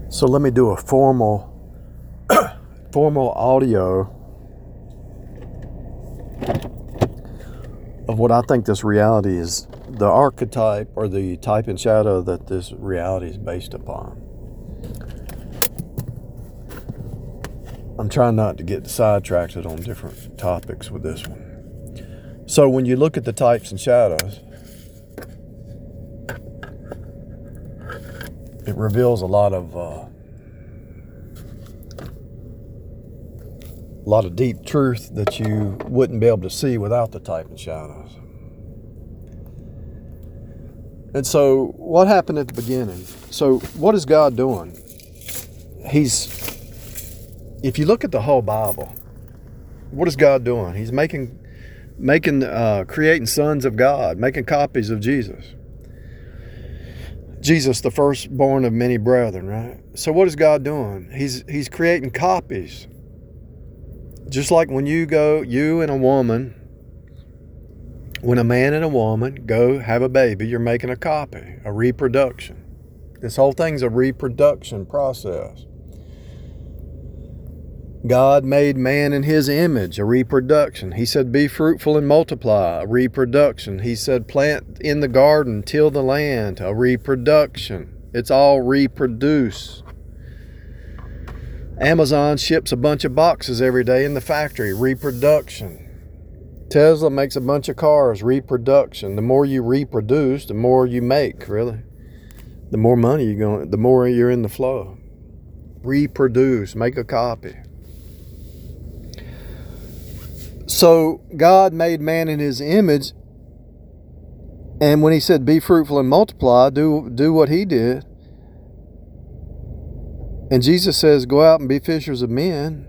So let me do a formal audio of what I think this reality is, the archetype or the type and shadow that this reality is based upon. I'm trying not to get sidetracked on different topics with this one. So when you look at the types and shadows, it reveals a lot of deep truth that you wouldn't be able to see without the type and shadows. And so what happened at the beginning? So what is God doing? If you look at the whole Bible, what is God doing? He's creating sons of God, making copies of Jesus. Jesus, the firstborn of many brethren, right? So what is God doing? He's creating copies. Just like when you and a woman, when a man and a woman go have a baby, you're making a copy, a reproduction. This whole thing's a reproduction process. God made man in his image, a reproduction. He said, be fruitful and multiply, a reproduction. He said, plant in the garden, till the land, a reproduction. It's all reproduce. Amazon ships a bunch of boxes every day in the factory, reproduction. Tesla makes a bunch of cars, reproduction. The more you reproduce, the more you make, really. The more money the more you're in the flow. Reproduce, make a copy. So God made man in his image, and when he said be fruitful and multiply, do what he did. And Jesus says go out and be fishers of men.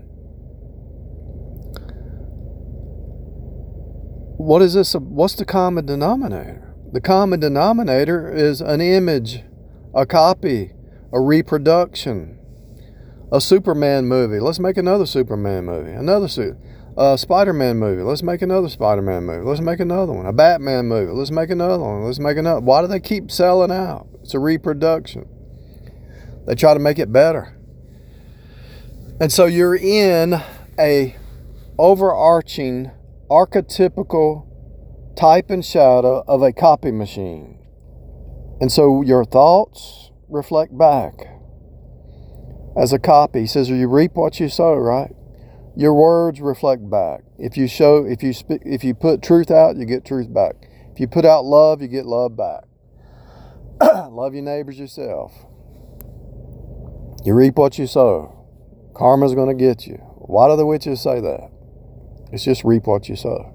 What is this? What's the common denominator? The common denominator is an image, a copy, a reproduction. A Superman movie. Let's make another Superman movie. A Spider-Man movie. Let's make another Spider-Man movie. Let's make another one. A Batman movie. Let's make another one. Let's make another. Why do they keep selling out? It's a reproduction. They try to make it better. And so you're in a overarching, archetypical type and shadow of a copy machine. And so your thoughts reflect back as a copy. He says, you reap what you sow, right? Your words reflect back. If you put truth out, you get truth back. If you put out love, you get love back. Love your neighbors yourself. You reap what you sow. Karma's going to get you. Why do the witches say that? It's just reap what you sow.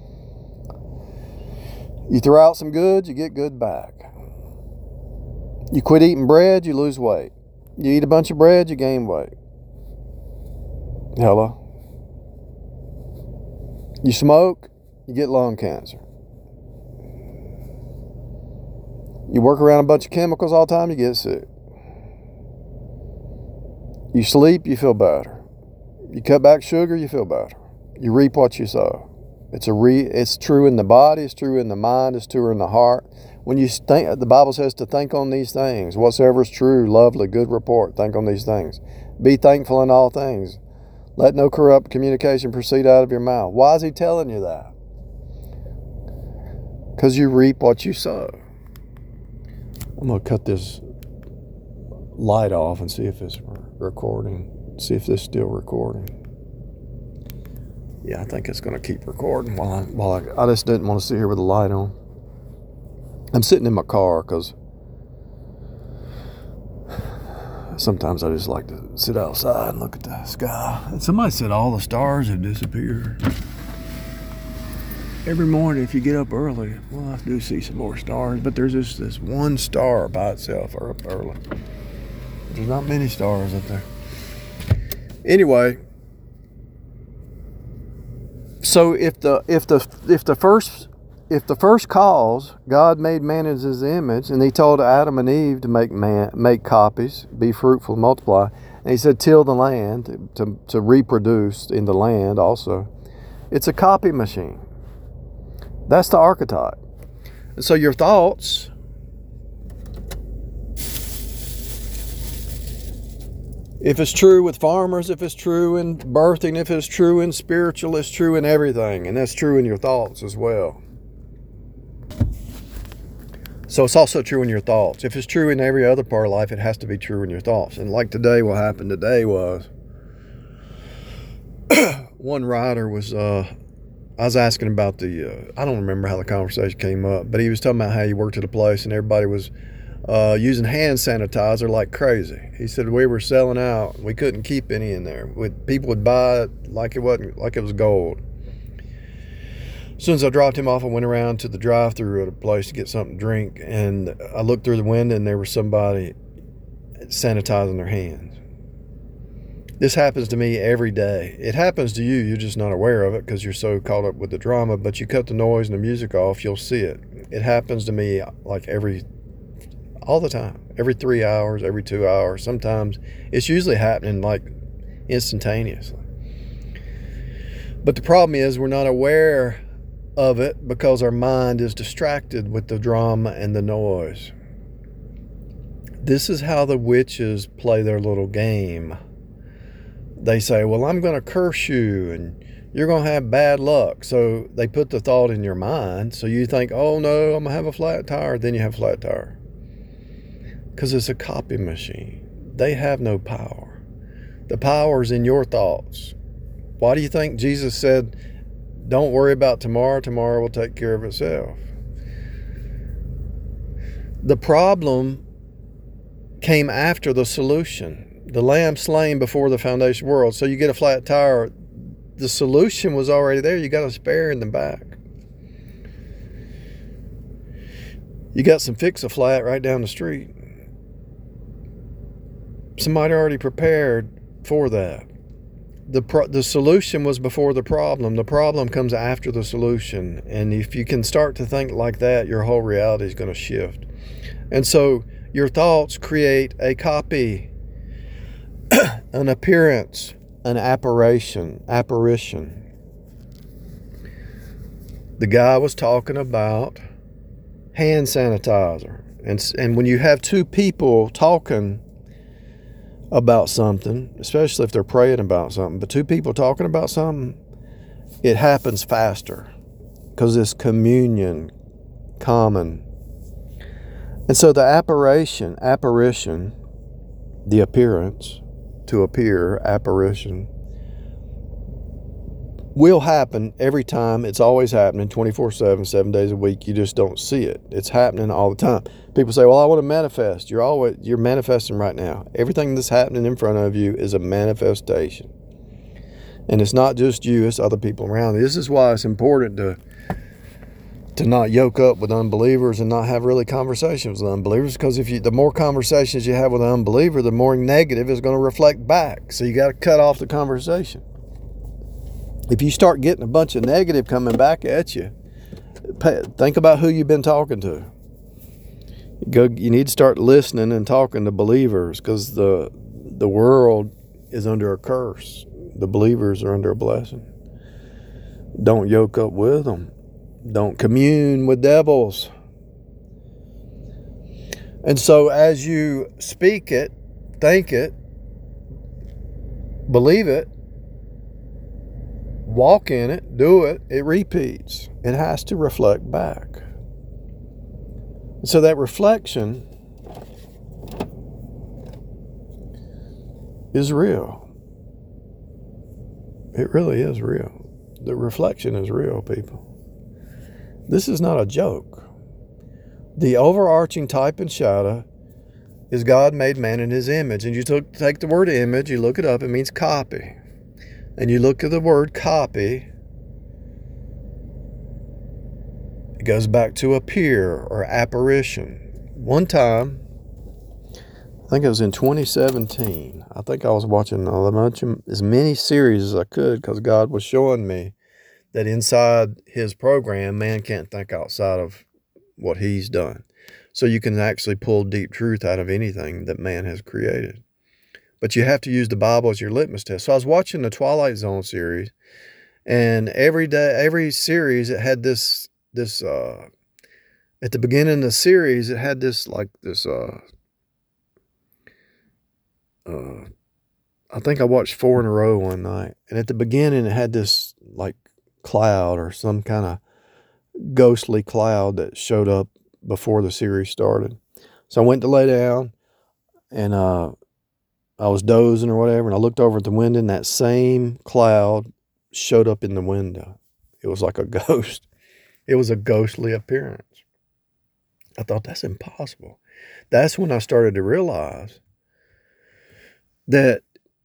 You throw out some good, you get good back. You quit eating bread, you lose weight. You eat a bunch of bread, you gain weight. Hello? You smoke, you get lung cancer. You work around a bunch of chemicals all the time, you get sick. You sleep, you feel better. You cut back sugar, you feel better. You reap what you sow. It's true in the body, it's true in the mind, it's true in the heart. When you think, the Bible says to think on these things. Whatsoever is true, lovely, good report, think on these things. Be thankful in all things. Let no corrupt communication proceed out of your mouth. Why is he telling you that? Because you reap what you sow. I'm going to cut this light off and see if it's recording. See if this is still recording. Yeah, I think it's going to keep recording I just didn't want to sit here with the light on. I'm sitting in my car because sometimes I just like to sit outside and look at the sky. And somebody said all the stars have disappeared. Every morning if you get up early, well, I do see some more stars, but there's just this one star by itself up early. There's not many stars up there. Anyway, so if the first cause, God made man in his image, and he told Adam and Eve to make copies, be fruitful, multiply, and he said till the land, to reproduce in the land also. It's a copy machine. That's the archetype. And so your thoughts If it's true with farmers, if it's true in birthing, if it's true in spiritual, it's true in everything. And that's true in your thoughts as well. So it's also true in your thoughts. If it's true in every other part of life, it has to be true in your thoughts. And like today, what happened today was one writer was, I was asking about I don't remember how the conversation came up, but he was talking about how he worked at a place and everybody was using hand sanitizer like crazy. He said we were selling out. We couldn't keep any in there. People would buy it like it was gold. As soon as I dropped him off, I went around to the drive-thru at a place to get something to drink, and I looked through the window and there was somebody sanitizing their hands. This happens to me every day. It happens to you. You're just not aware of it because you're so caught up with the drama, but you cut the noise and the music off, you'll see it. It happens to me like all the time, every 3 hours, every 2 hours. Sometimes it's usually happening like instantaneously. But the problem is we're not aware of it because our mind is distracted with the drama and the noise. This is how the witches play their little game. They say, well, I'm going to curse you and you're going to have bad luck. So they put the thought in your mind. So you think, oh no, I'm going to have a flat tire. Then you have a flat tire. Because it's a copy machine. They have no power. The power is in your thoughts. Why do you think Jesus said, don't worry about tomorrow. Tomorrow will take care of itself. The problem came after the solution. The lamb slain before the foundation of the world. So you get a flat tire. The solution was already there. You got a spare in the back. You got some Fix-A-Flat right down the street. Somebody already prepared for that. The solution was before the problem. The problem comes after the solution. And if you can start to think like that, your whole reality is going to shift. And so your thoughts create a copy, an appearance, an apparition. The guy was talking about hand sanitizer. And when you have two people talking about something, especially if they're praying about something, but two people talking about something, it happens faster because it's communion, common. And so the apparition, the appearance, to appear, apparition, will happen every time. It's always happening 24/7, 7 days a week. You just don't see it. It's happening all the time. People say, well, I want to manifest. You're manifesting right now. Everything that's happening in front of you is a manifestation. And it's not just you, it's other people around you. This is why it's important to not yoke up with unbelievers and not have really conversations with unbelievers, because the more conversations you have with an unbeliever, the more negative is going to reflect back. So you got to cut off the conversation. If you start getting a bunch of negative coming back at you, think about who you've been talking to. You need to start listening and talking to believers, because the world is under a curse. The believers are under a blessing. Don't yoke up with them. Don't commune with devils. And so as you speak it, think it, believe it, walk in it, do it, it repeats. It has to reflect back. So that reflection is real. It really is real. The reflection is real, people. This is not a joke. The overarching type and shadow is God made man in his image. And you take the word image, you look it up, it means copy. And you look at the word copy, it goes back to appear or apparition. One time, I think it was in 2017, I think I was watching as many series as I could, because God was showing me that inside his program, man can't think outside of what he's done. So you can actually pull deep truth out of anything that man has created. But you have to use the Bible as your litmus test. So I was watching the Twilight Zone series, and every series, it had this at the beginning of the series, it had this I think I watched 4 in a row one night. And at the beginning, it had this like cloud or some kind of ghostly cloud that showed up before the series started. So I went to lay down, and I was dozing or whatever, and I looked over at the window, and that same cloud showed up in the window. It was like a ghost. It was a ghostly appearance. I thought, that's impossible. That's when I started to realize that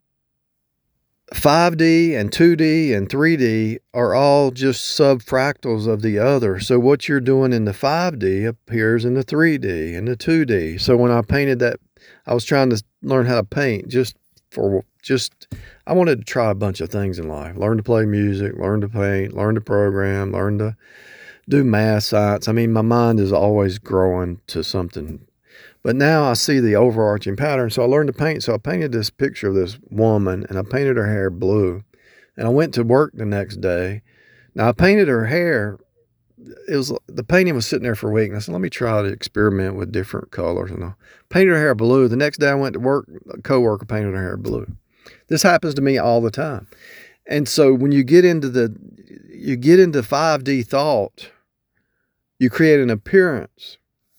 5D and 2D and 3D are all just subfractals of the other. So what you're doing in the 5D appears in the 3D and the 2D. So when I painted that, I was trying to learn how to paint I wanted to try a bunch of things in life. Learn to play music, learn to paint, learn to program, learn to do math, science. I mean, my mind is always growing to something. But now I see the overarching pattern. So I learned to paint. So I painted this picture of this woman, and I painted her hair blue. And I went to work the next day. Now I painted her hair. The painting was sitting there for a week. And I said, let me try to experiment with different colors. And I painted her hair blue. The next day I went to work. A coworker painted her hair blue. This happens to me all the time. And so when you get into 5D thought, you create an appearance.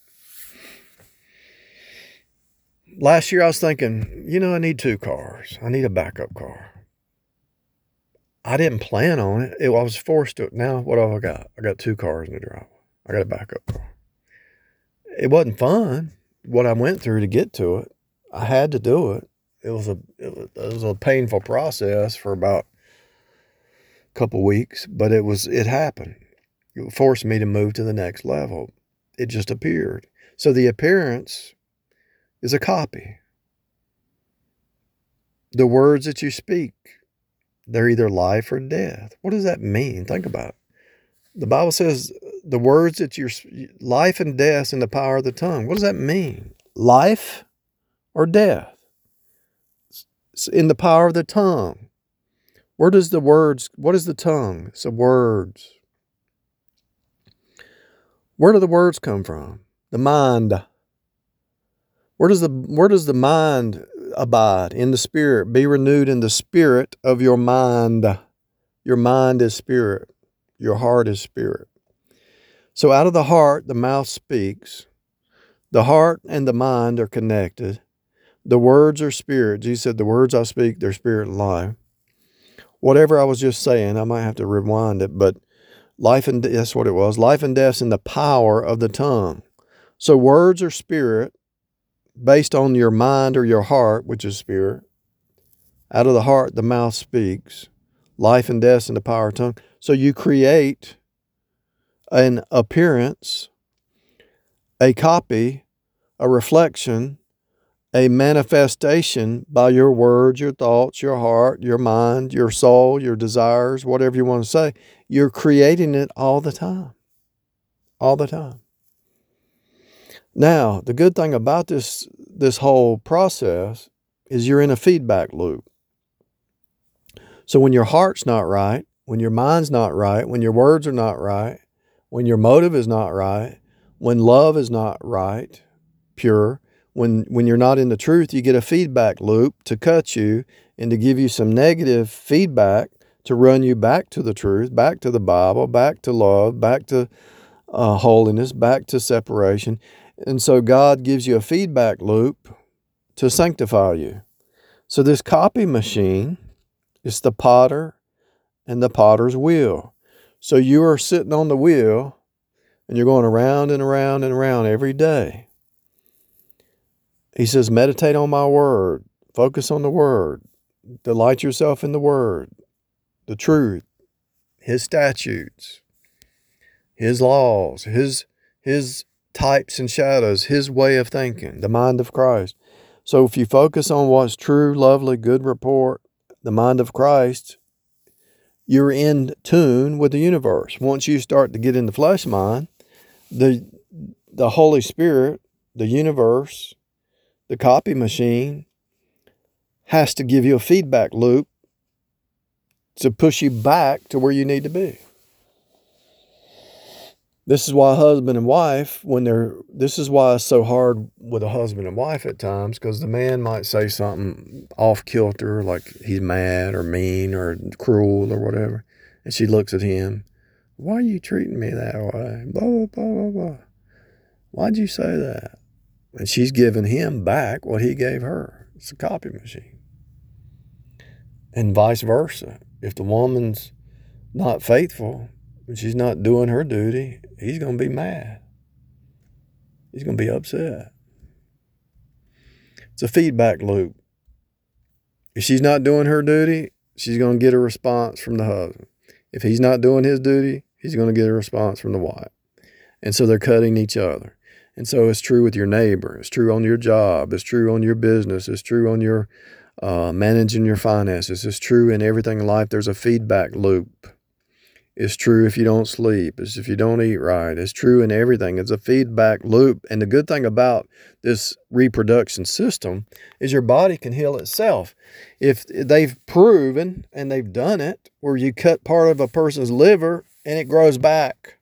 Last year I was thinking, I need 2 cars. I need a backup car. I didn't plan on it. I was forced to it. Now what have I got? I got 2 cars in the driveway. I got a backup car. It wasn't fun what I went through to get to it. I had to do it. It was a painful process for about a couple weeks, but it happened. It forced me to move to the next level. It just appeared. So the appearance is a copy. The words that you speak, they're either life or death. What does that mean? Think about it. The Bible says the words that life and death in the power of the tongue. What does that mean? Life or death? It's in the power of the tongue. What is the tongue? It's the words. Where do the words come from? The mind. Where does the mind abide? In the spirit. Be renewed in the spirit of your mind. Your mind is spirit. Your heart is spirit. So out of the heart, the mouth speaks. The heart and the mind are connected. The words are spirit. Jesus said, the words I speak, they're spirit and life. Whatever I was just saying, I might have to rewind it, but that's what it was. Life and death's in the power of the tongue. So words are spirit based on your mind or your heart, which is spirit. Out of the heart, the mouth speaks. Life and death's in the power of the tongue. So you create an appearance, a copy, a reflection, a manifestation by your words, your thoughts, your heart, your mind, your soul, your desires, whatever you want to say. You're creating it all the time. All the time. Now, the good thing about this whole process is you're in a feedback loop. So when your heart's not right, when your mind's not right, when your words are not right, when your motive is not right, when love is not right, pure, when you're not in the truth, you get a feedback loop to cut you and to give you some negative feedback to run you back to the truth, back to the Bible, back to love, back to holiness, back to separation. And so God gives you a feedback loop to sanctify you. So this copy machine is the potter and the potter's wheel. So you are sitting on the wheel and you're going around and around and around every day. He says, meditate on my word, focus on the word, delight yourself in the word, the truth, his statutes, his laws, his types and shadows, his way of thinking, the mind of Christ. So if you focus on what's true, lovely, good report, the mind of Christ, you're in tune with the universe. Once you start to get in the flesh mind, the Holy Spirit, the universe, the copy machine has to give you a feedback loop to push you back to where you need to be. This is why husband and wife, this is why it's so hard with a husband and wife at times, because the man might say something off kilter, like he's mad or mean or cruel or whatever. And she looks at him, why are you treating me that way? Blah, blah, blah, blah, blah. Why'd you say that? And she's giving him back what he gave her. It's a copy machine. And vice versa. If the woman's not faithful, and she's not doing her duty, he's going to be mad. He's going to be upset. It's a feedback loop. If she's not doing her duty, she's going to get a response from the husband. If he's not doing his duty, he's going to get a response from the wife. And so they're cutting each other. And so it's true with your neighbor. It's true on your job. It's true on your business. It's true on your managing your finances. It's true in everything in life. There's a feedback loop. It's true if you don't sleep. It's if you don't eat right. It's true in everything. It's a feedback loop. And the good thing about this reproduction system is your body can heal itself. If they've proven, and they've done it, where you cut part of a person's liver and it grows back.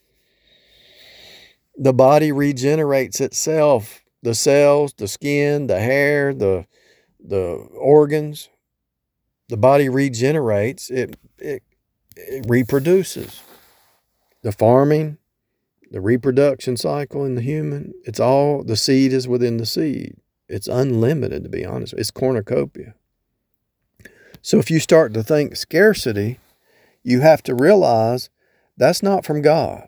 The body regenerates itself. The cells, the skin, the hair, the organs. The body regenerates. It reproduces. The farming, the reproduction cycle in the human, it's all, the seed is within the seed. It's unlimited, to be honest. It's cornucopia. So if you start to think scarcity, you have to realize that's not from God.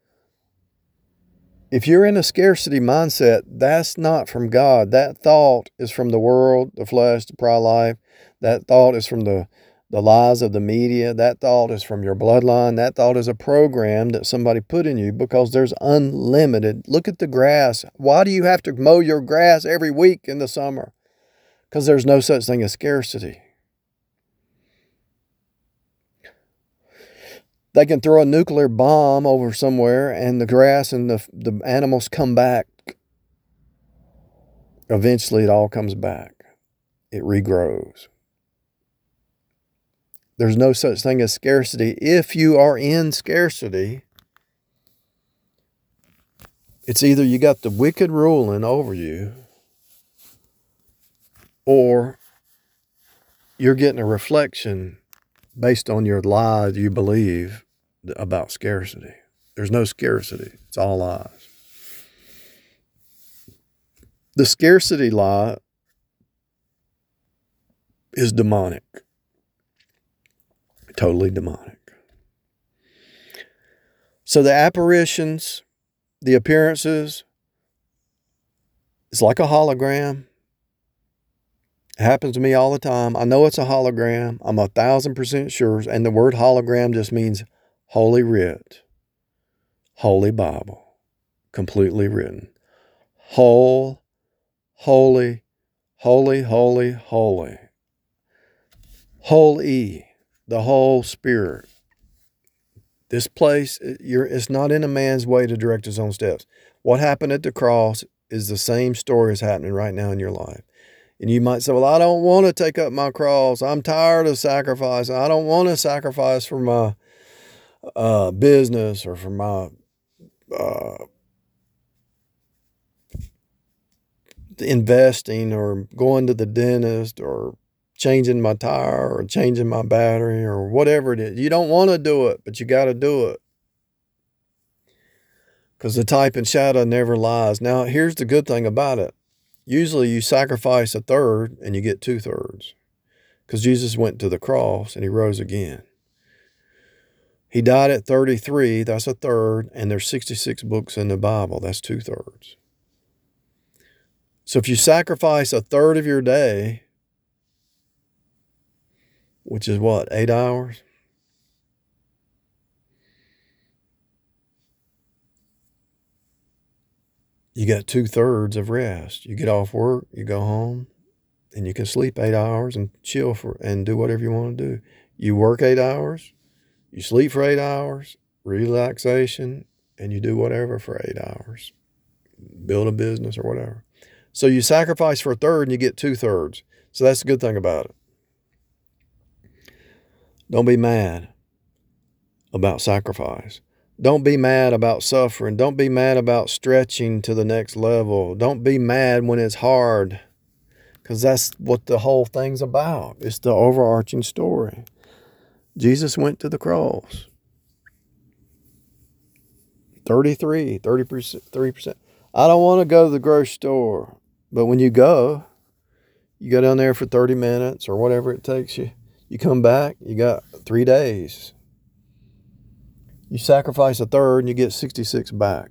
If you're in a scarcity mindset, that's not from God. That thought is from the world, the flesh, the pride life. That thought is from the lies of the media. That thought is from your bloodline. That thought is a program that somebody put in you, because there's unlimited. Look at the grass. Why do you have to mow your grass every week in the summer? Because there's no such thing as scarcity. They can throw a nuclear bomb over somewhere and the grass and the animals come back. Eventually it all comes back. It regrows. There's no such thing as scarcity. If you are in scarcity, it's either you got the wicked ruling over you, or you're getting a reflection based on your lies you believe about scarcity. There's no scarcity. It's all lies. The scarcity lie is demonic. Totally demonic. So the apparitions, the appearances, it's like a hologram. It happens to me all the time. I know it's a hologram. I'm 1,000% sure. And the word hologram just means Holy Writ, Holy Bible, completely written. Whole, holy, holy, holy, holy. Holy, the whole Spirit. This place, it's not in a man's way to direct his own steps. What happened at the cross is the same story is happening right now in your life. And you might say, well, I don't want to take up my cross. I'm tired of sacrificing. I don't want to sacrifice for my business or for my investing or going to the dentist or changing my tire or changing my battery or whatever it is. You don't want to do it, but you got to do it. Because the type and shadow never lies. Now, here's the good thing about it. Usually you sacrifice a third and you get 2/3. Because Jesus went to the cross and he rose again. He died at 33, that's a third, and there's 66 books in the Bible, that's 2/3. So if you sacrifice a third of your day, which is what, 8 hours? You got 2/3 of rest. You get off work, you go home, and you can sleep 8 hours and chill and do whatever you want to do. You work 8 hours, you sleep for 8 hours, relaxation, and you do whatever for 8 hours. Build a business or whatever. So you sacrifice for a third and you get 2/3. So that's the good thing about it. Don't be mad about sacrifice. Don't be mad about suffering. Don't be mad about stretching to the next level. Don't be mad when it's hard, because that's what the whole thing's about. It's the overarching story. Jesus went to the cross. 30%, 3%. I don't want to go to the grocery store. But when you go down there for 30 minutes or whatever it takes you. You come back, you got 3 days. You sacrifice a third and you get 66 back.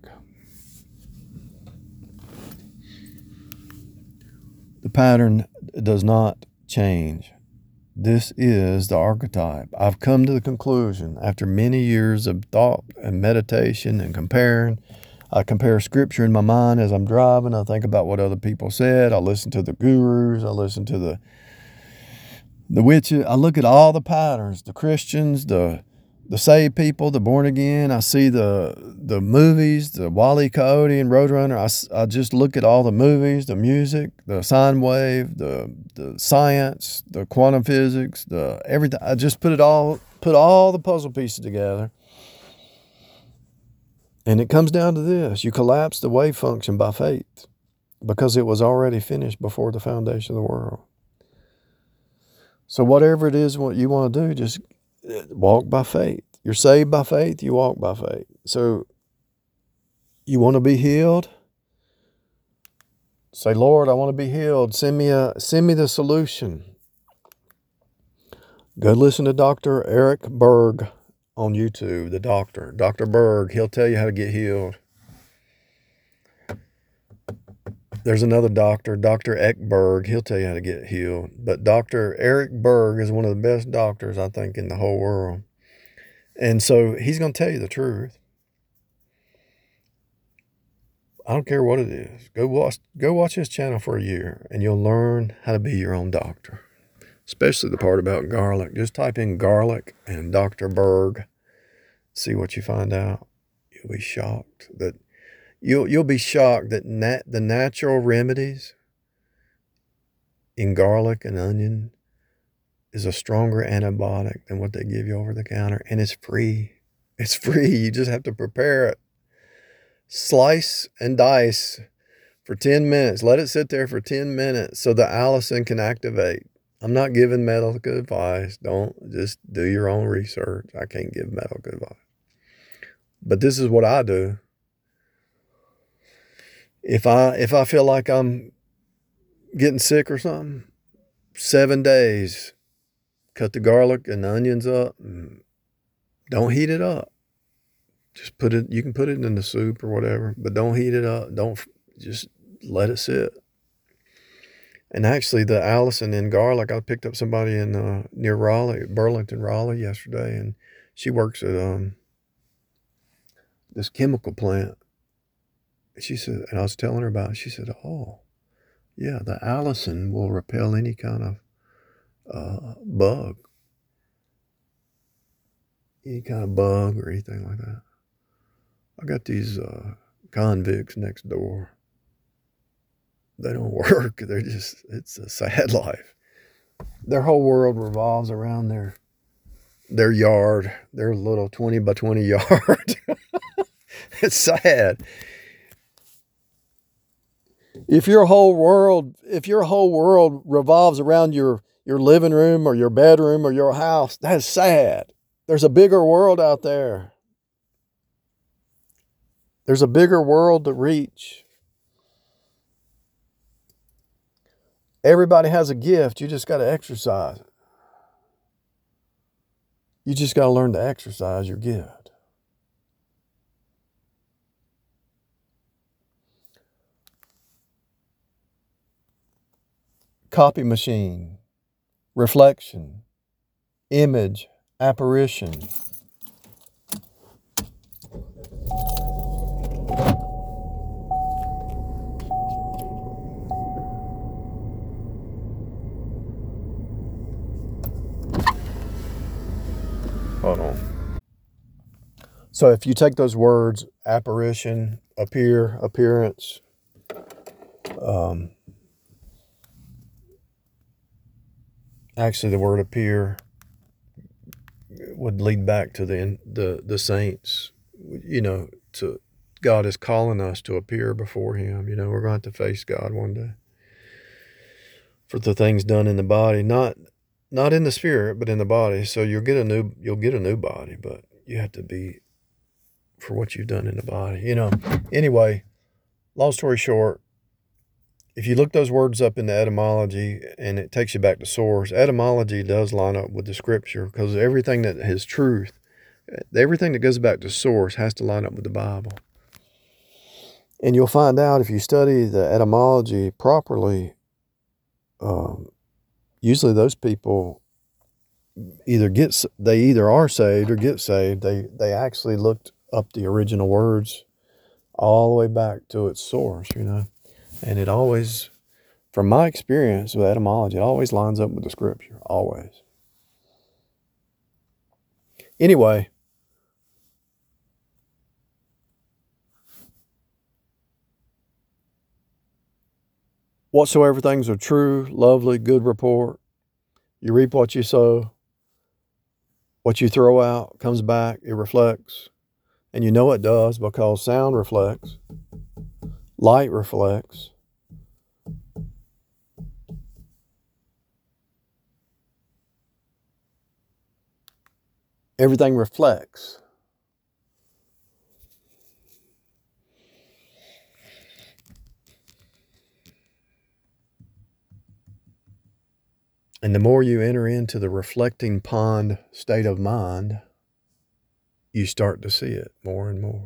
The pattern does not change. This is the archetype. I've come to the conclusion after many years of thought and meditation and comparing. I compare scripture in my mind as I'm driving. I think about what other people said. I listen to the gurus. I listen to the witches. I look at all the patterns, the Christians, the saved people, the born again. I see the movies, the Wile E. Coyote and Roadrunner. I just look at all the movies, the music, the sine wave, the science, the quantum physics, the everything. I just put all the puzzle pieces together. And it comes down to this. You collapse the wave function by faith because it was already finished before the foundation of the world. So whatever it is what you want to do, just walk by faith. You're saved by faith, you walk by faith. So you want to be healed? Say, Lord, I want to be healed. Send me the solution. Go listen to Dr. Eric Berg on YouTube, the doctor. Dr. Berg, he'll tell you how to get healed. There's another doctor, Dr. Ekberg, he'll tell you how to get healed. But Dr. Eric Berg is one of the best doctors, I think, in the whole world. And so he's going to tell you the truth. I don't care what it is. Go watch his channel for a year, and you'll learn how to be your own doctor. Especially the part about garlic. Just type in garlic and Dr. Berg. See what you find out. You'll be shocked that you'll be shocked that the natural remedies in garlic and onion is a stronger antibiotic than what they give you over the counter, and it's free. It's free. You just have to prepare it. Slice and dice for 10 minutes. Let it sit there for 10 minutes so the allicin can activate. I'm not giving medical advice. Don't, just do your own research. I can't give medical advice. But this is what I do. If I feel like I'm getting sick or something, 7 days, cut the garlic and the onions up. And don't heat it up. Just put it, you can put it in the soup or whatever, but don't heat it up. Don't, just let it sit. And actually, the allicin in garlic, I picked up somebody in near Raleigh, Burlington, Raleigh yesterday, and she works at this chemical plant. She said, and I was telling her about it. She said, "Oh, yeah, the allicin will repel any kind of bug, or anything like that." I got these convicts next door. They don't work. They're just, it's a sad life. Their whole world revolves around their yard, their little 20 by 20 yard. It's sad. If your whole world revolves around your living room or your bedroom or your house, that's sad. There's a bigger world out there. There's a bigger world to reach. Everybody has a gift. You just got to exercise it. You just got to learn to exercise your gift. Copy machine, reflection, image, apparition. Hold on. So if you take those words, apparition, appear, appearance, actually the word appear would lead back to the saints. to God is calling us to appear before Him. We're going to have to face God one day for the things done in the body, not in the spirit, but in the body. So you'll get a new body, but you have to be for what you've done in the body. Anyway, long story short, if you look those words up in the etymology and it takes you back to source, etymology does line up with the scripture, because everything that is truth, everything that goes back to source has to line up with the Bible. And you'll find out if you study the etymology properly, usually those people either are saved or get saved. They actually looked up the original words all the way back to its source, and it always, from my experience with etymology, it always lines up with the scripture, always. Anyway, whatsoever things are true, lovely, good report, you reap what you sow. What you throw out comes back, it reflects. And it does, because sound reflects, light reflects. Everything reflects. And the more you enter into the reflecting pond state of mind, you start to see it more and more.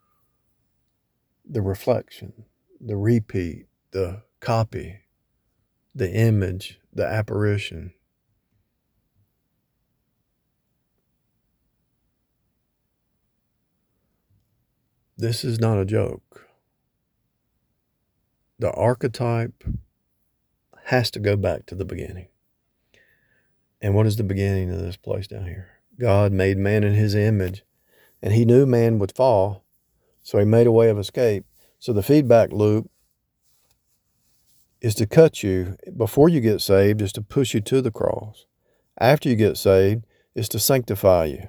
The reflection, the repeat, the copy, the image, the apparition. This is not a joke. The archetype has to go back to the beginning. And what is the beginning of this place down here? God made man in His image, and He knew man would fall, so He made a way of escape. So the feedback loop is to cut you before you get saved, is to push you to the cross. After you get saved, is to sanctify you.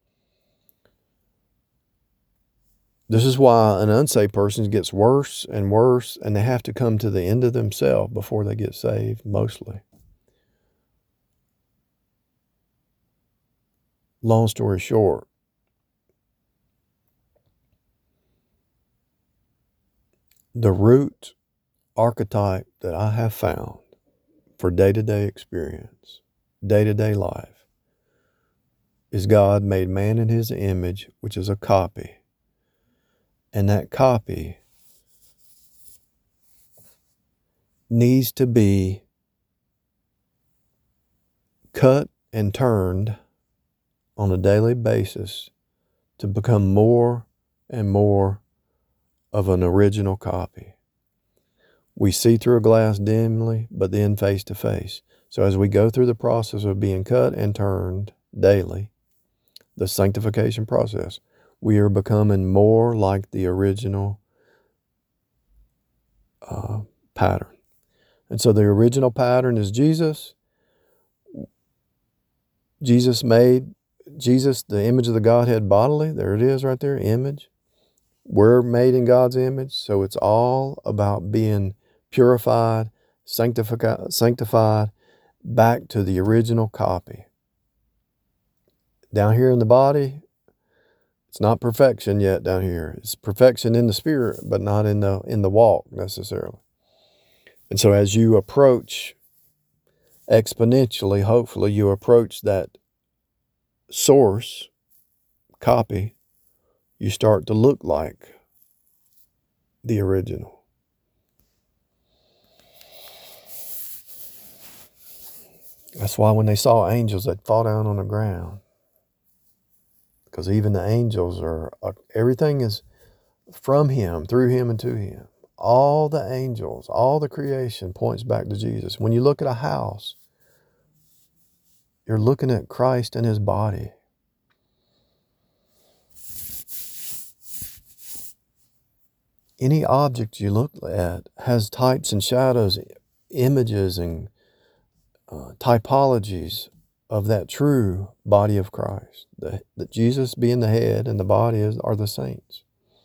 This is why an unsaved person gets worse and worse, and they have to come to the end of themselves before they get saved, mostly. Long story short, the root archetype that I have found for day-to-day experience, day-to-day life, is God made man in His image, which is a copy. And that copy needs to be cut and turned on a daily basis to become more and more of an original copy. We see through a glass dimly, but then face to face. So as we go through the process of being cut and turned daily, the sanctification process, we are becoming more like the original pattern. And so the original pattern is Jesus. Jesus, the image of the Godhead bodily. There it is right there, image. We're made in God's image, so it's all about being purified, sanctified, back to the original copy. Down here in the body, it's not perfection yet down here. It's perfection in the spirit, but not in the walk necessarily. And so as you approach exponentially, hopefully you approach that source copy, you start to look like the original. That's why when they saw angels, they'd fall down on the ground. Because even the angels everything is from Him, through Him, and to Him. All the angels, all the creation points back to Jesus. When you look at a house, you're looking at Christ and His body. Any object you look at has types and shadows, images and typologies of that true body of Christ, that Jesus being the head and the body are the saints.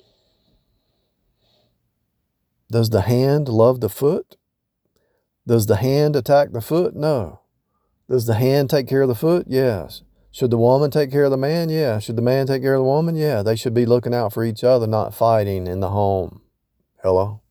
Does the hand love the foot? Does the hand attack the foot? No. Does the hand take care of the foot? Yes. Should the woman take care of the man? Yeah. Should the man take care of the woman? Yeah. They should be looking out for each other, not fighting in the home. Hello?